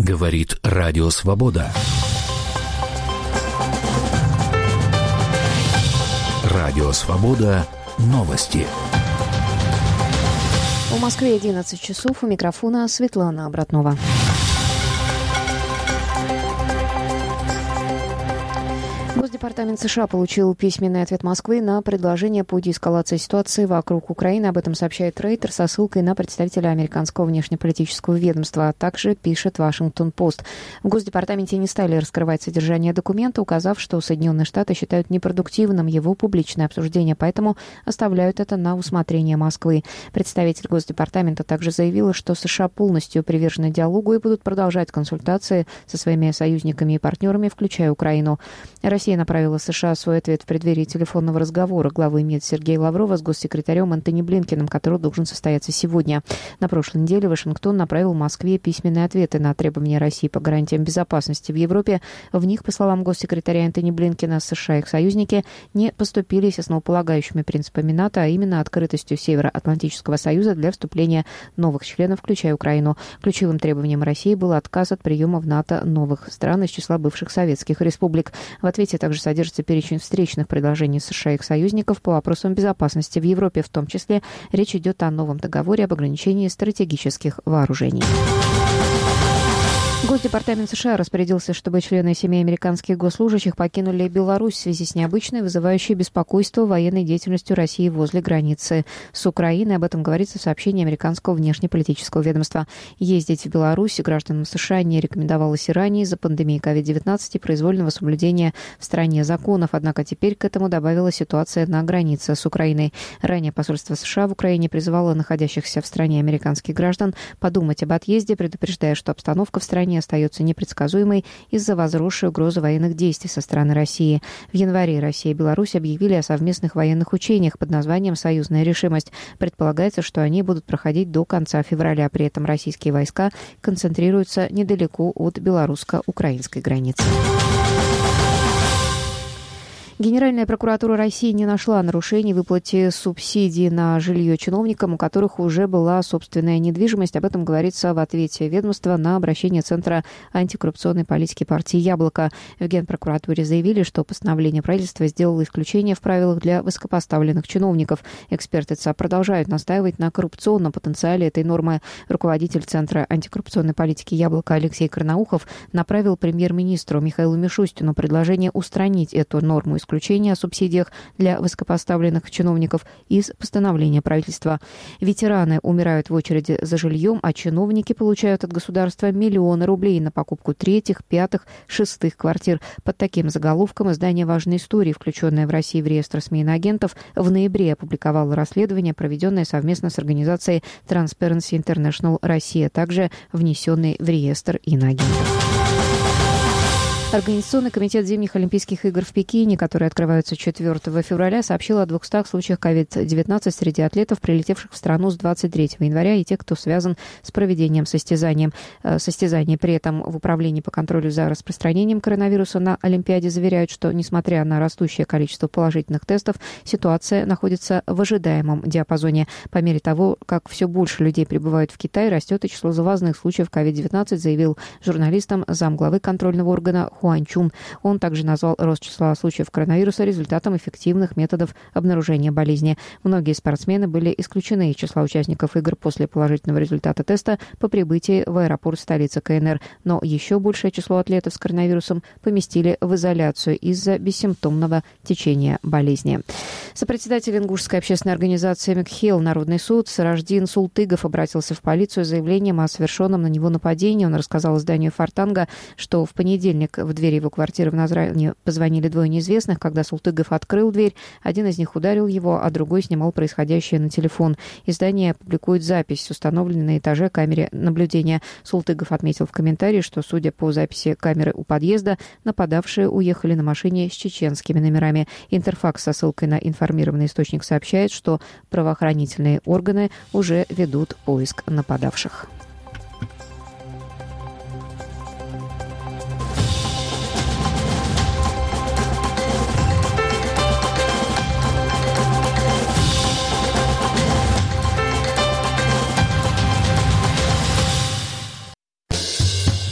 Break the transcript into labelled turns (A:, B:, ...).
A: Говорит Радио Свобода. Радио Свобода. Новости.
B: В Москве 11 часов. У микрофона Светлана Обратнова. Госдепартамент США получил письменный ответ Москвы на предложение по деэскалации ситуации вокруг Украины. Об этом сообщает Рейтер со ссылкой на представителя американского внешнеполитического ведомства, а также пишет Вашингтон-Пост. В Госдепартаменте не стали раскрывать содержание документа, указав, что Соединенные Штаты считают непродуктивным его публичное обсуждение, поэтому оставляют это на усмотрение Москвы. Представитель Госдепартамента также заявила, что США полностью привержены диалогу и будут продолжать консультации со своими союзниками и партнерами, включая Украину. Россия направила США свой ответ в преддверии телефонного разговора главы МИД Сергея Лаврова с госсекретарем Антони Блинкеном, который должен состояться сегодня. На прошлой неделе Вашингтон направил Москве письменные ответы на требования России по гарантиям безопасности в Европе. В них, по словам госсекретаря Антони Блинкена, США и их союзники не поступились основополагающими принципами НАТО, а именно открытостью Североатлантического союза для вступления новых членов, включая Украину. Ключевым требованием России был отказ от приема в НАТО новых стран из числа бывших советских республик. В ответе также содержится перечень встречных предложений США и их союзников по вопросам безопасности в Европе, в том числе речь идет о новом договоре об ограничении стратегических вооружений. Госдепартамент США распорядился, чтобы члены семей американских госслужащих покинули Беларусь в связи с необычной, вызывающей беспокойство военной деятельностью России возле границы с Украиной. Об этом говорится в сообщении американского внешнеполитического ведомства. Ездить в Беларусь гражданам США не рекомендовалось и ранее из-за пандемии COVID-19 и произвольного соблюдения в стране законов. Однако теперь к этому добавилась ситуация на границе с Украиной. Ранее посольство США в Украине призывало находящихся в стране американских граждан подумать об отъезде, предупреждая, что обстановка в стране остается непредсказуемой из-за возросшей угрозы военных действий со стороны России. В январе Россия и Беларусь объявили о совместных военных учениях под названием «Союзная решимость». Предполагается, что они будут проходить до конца февраля. При этом российские войска концентрируются недалеко от белорусско-украинской границы. Генеральная прокуратура России не нашла нарушений в выплате субсидий на жилье чиновникам, у которых уже была собственная недвижимость. Об этом говорится в ответе ведомства на обращение Центра антикоррупционной политики партии «Яблоко». В Генпрокуратуре заявили, что постановление правительства сделало исключение в правилах для высокопоставленных чиновников. Эксперты ЦА продолжают настаивать на коррупционном потенциале этой нормы. Руководитель Центра антикоррупционной политики «Яблоко» Алексей Карнаухов направил премьер-министру Михаилу Мишустину предложение устранить эту норму исключения о субсидиях для высокопоставленных чиновников из постановления правительства. Ветераны умирают в очереди за жильем, а чиновники получают от государства миллионы рублей на покупку третьих, пятых, шестых квартир. Под таким заголовком издание «Важные истории», включенное в России в реестр СМИ иноагентов, в ноябре опубликовало расследование, проведенное совместно с организацией Transparency International Россия, также внесенный в реестр иноагентов. Организационный комитет зимних Олимпийских игр в Пекине, которые открываются 4 февраля, сообщил о 200 случаях COVID-19 среди атлетов, прилетевших в страну с 23 января, и тех, кто связан с проведением состязаний. При этом в Управлении по контролю за распространением коронавируса на Олимпиаде заверяют, что, несмотря на растущее количество положительных тестов, ситуация находится в ожидаемом диапазоне. По мере того, как все больше людей прибывают в Китай, растет и число завозных случаев COVID-19, заявил журналистам замглавы контрольного органа Хуан Чун. Он также назвал рост числа случаев коронавируса результатом эффективных методов обнаружения болезни. Многие спортсмены были исключены из числа участников игр после положительного результата теста по прибытии в аэропорт столицы КНР. Но еще большее число атлетов с коронавирусом поместили в изоляцию из-за бессимптомного течения болезни. Сопредседатель ингушской общественной организации МКХИЛ «Народный суд» Сараждин Султыгов обратился в полицию с заявлением о совершенном на него нападении. Он рассказал изданию «Фортанга», что в понедельник в двери его квартиры в Назране позвонили двое неизвестных. Когда Султыгов открыл дверь, один из них ударил его, а другой снимал происходящее на телефон. Издание публикует запись, установленной на этаже камере наблюдения. Султыгов отметил в комментарии, что, судя по записи камеры у подъезда, нападавшие уехали на машине с чеченскими номерами. Интерфакс со ссылкой на информированный источник сообщает, что правоохранительные органы уже ведут поиск нападавших.